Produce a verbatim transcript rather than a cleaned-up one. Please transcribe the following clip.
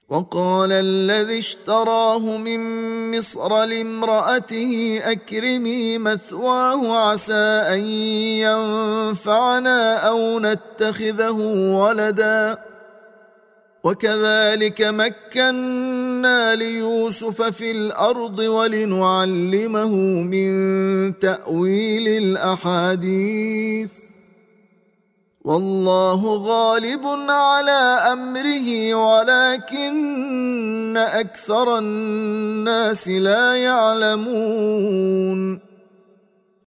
وقال الذي اشتراه من مصر لامرأته أكرمي مثواه عسى أن ينفعنا أو نتخذه ولدا وكذلك مكنا ليوسف في الأرض ولنعلمه من تأويل الأحاديث والله غالب على أمره ولكن أكثر الناس لا يعلمون